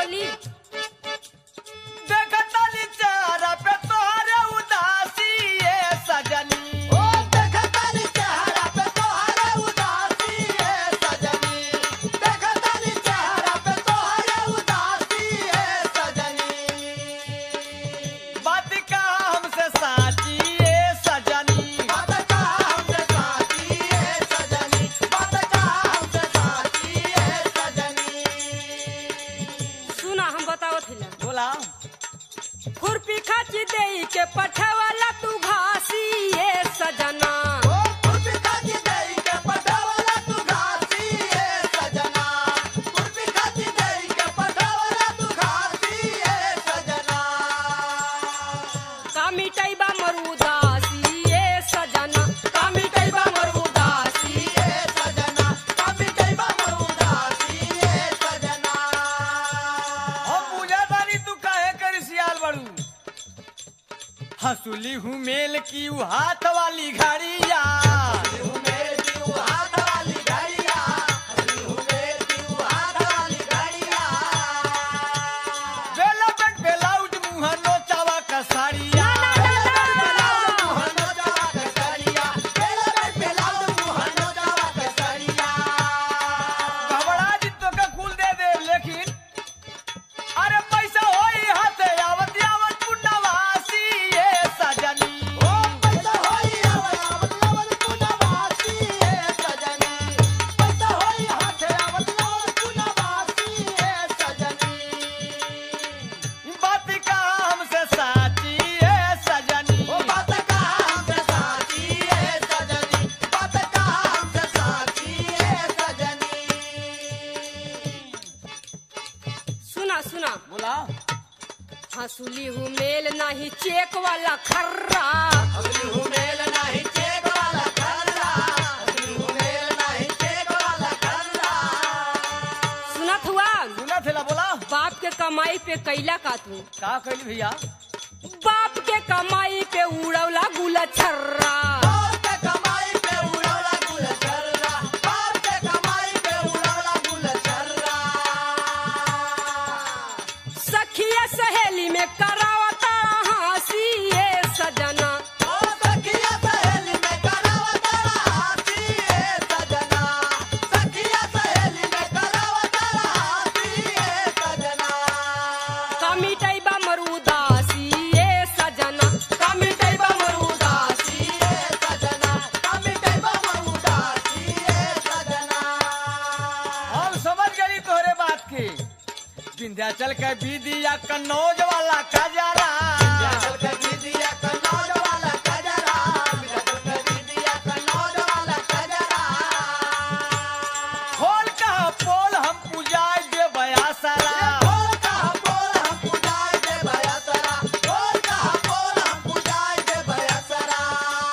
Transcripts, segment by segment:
चली। देखताली चेहरा पे तोहरे उदासी ये सजनी। ओ देखताली चेहरा पे तोहरे उदासी ये सजनी। देखताली चेहरा पे तोहरे उदासी ये सजनी। बात का हमसे साची ये सजनी। बात का हमसे साची ये सजनी। बात का हमसे साची ये सजनी। सुना हम बतावत हिला। बोला खुरपी खाची देई के पठवाला तू घासी ये सजना। ओ खुरपी खाची देई के पठवाला तू घासी ये सजना। खुरपी खाची देई के पठवाला तू घासी ये सजना। का मिटाइबा मरुदासी ये सजना। का मिटाइबा मरुदासी ये सजना कभी कई बार उदासी ये सजना। हम पूजा तारी तू काहे कर सियाल बड़ू। हंसुली हूँ मेल की ऊ हाथ वाली घड़िया। बेला बेट बेलाउट मुँह नोचावा कसारिया। घबरा जी तो के कुल दे दे लेकिन अरे पैसा होई हाथे आवत आवत पुण्यवासी ये सजनी। ओ पैसा होई आवत आवत पुण्यवासी ये सजनी। पैसा होई हाथे आवत आवत पुण्यवासी ये सजनी। बात का हमसे साची ये सजनी। ओ बात का हमसे साची ये सजनी। बात का हमसे साची ये सजनी। सुना सुना। बोला हंसुली हूँ मेल नहीं चेक वाला खर्रा। अगली हूँ मेल नहीं चेक वाला खर्रा। अगली हूँ मेल नहीं चेक वाला खर्रा। सुनत हुआ सुना थेला बोला बाप के कमाई पे कैला का तू। का कहली भैया। बाप के कमाई पे उड़ौला गुला छर्रा। बाप के कमाई पे उड़ौला गुल छर्रा। बाप के कमाई पे उड़ौला गुल छर्रा। सखिया सहेली में करावता हंसी ये सजना। ओ सखिया सहेली में करावता हाथी ये सजना। सखिया सहेली में करावता हाथी ये सजना। का मिटाइबा मरुदासी ये सजना। का मिटाइबा मरुदासी ये सजना कभी कई बार उदासी ये सजना। हम समझ गई तोहरे बात की। विंध्याचल के बीदिया कन्नौज वाला खजरा। विंध्याचल के बीदिया कन्नौज वाला खजरा। विंध्याचल के बीदिया कन्नौज वाला खजरा। खोल कहा पोल हम पूजाए दे बयासरा। खोल कहा पोल हम पूजाए दे बयासरा। खोल कहा पोल हम पूजाए दे बयासरा।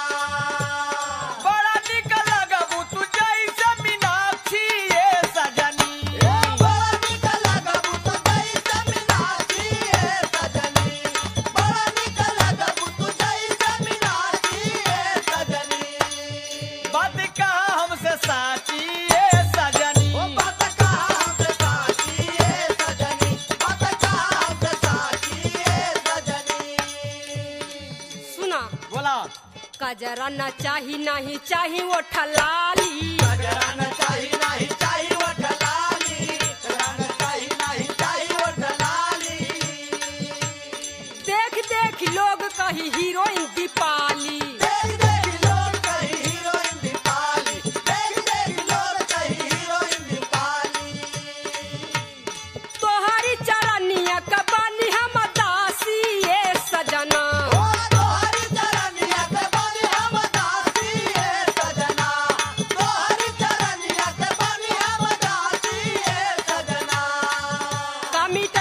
बड़ा निक लगबू तू जैसे मीनाक्षी ये सजनी। बड़ा निक लगबू तू जैसे मीनाक्षी ये सजनी। बड़ा निक लगबू तू जैसे मीनाक्षी ये सजनी। बात का हमसे साची ये सजनी। बात का हमसे साची ये सजनी। बात का हमसे साची ये सजनी। सुना। बोला कजरा न चाही नहीं चाही वो ठलाली। गजरा न चाही नहीं चाही वो ढलाली। गजरा न चाही नहीं चाही वो ढलाली। देख देख लोग कही हीरोइन दीपाली। देख देख लोग कही हीरोइन दीपाली। देख देख लोग कही हीरोइन दीपाली। तोहरी चरनिया कबानी हम दासी ये सजना। ओ तोहरी चरनिया के बानी हम दासी ये सजना। तोहरी चरनिया के बानी हम दासी ये सजना। का मिट